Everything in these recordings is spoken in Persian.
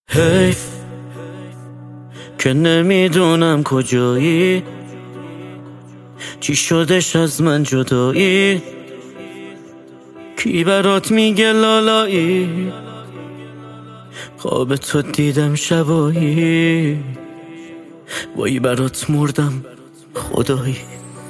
حیف که نمیدونم کجایی، چی شدش از من جدایی، کی برات میگه لالایی، خواب تو دیدم شبایی، وای برات مردم خدایی.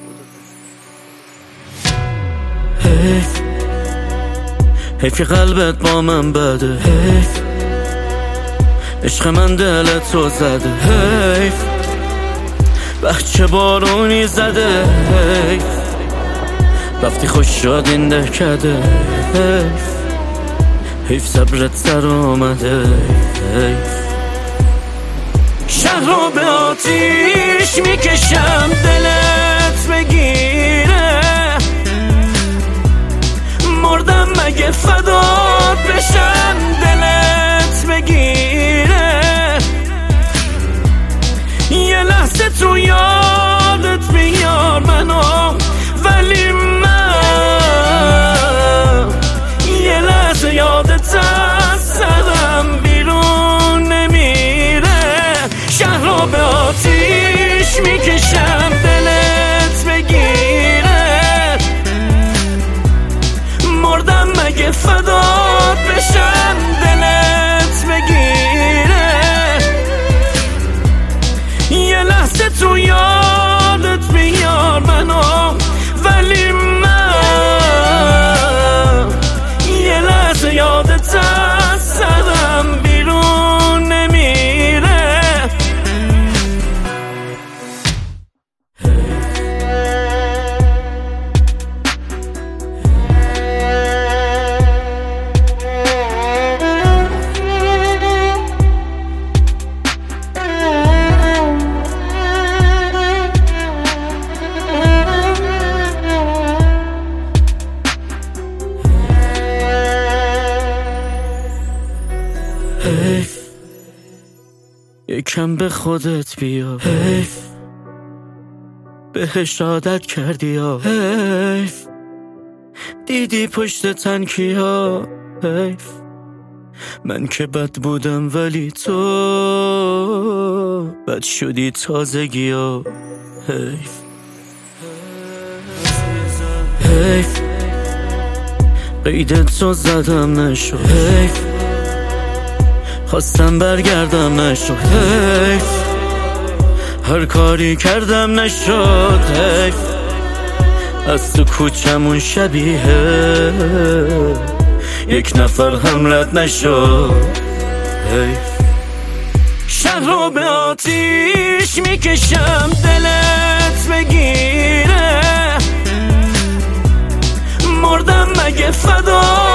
حیف قلبت با من بده، حیف عشق من دلتو زده، حیف بچه بارونی زده، حیف رفتی خوش شد این دهکده، حیف صبرت سر آمده، حیف شهر رو به آتیش میکشم دلت بگیره، مردم مگه فدات بشم دلت بگیره، یه لحظه تو یادت بیار منو، ولی من یه لحظه یادت از سرم بیرون نمیره. شهر رو به آتیش میکشم دلت بگیره، مردم مگه فدات بشم دلت بگیره، یه لحظه تو یادت بیار منو، ولی من یه لحظه یادت از سرم بیرون نمیره. حیف یکم به خودت بیا، حیف بهش عادت کردی ها، حیف دیدی پشت تنکیا، حیف من که بد بودم ولی تو بد شدی تازگی ها، حیف حیف قیدت رو زدم نشد، حیف خواستم برگردم نشد، حیف هر کاری کردم نشد، حیف از تو کوچمون شبیه یک نفر هم رد نشد، حیف شهر رو به آتیش میکشم دلت بگیره، مردم مگه فدا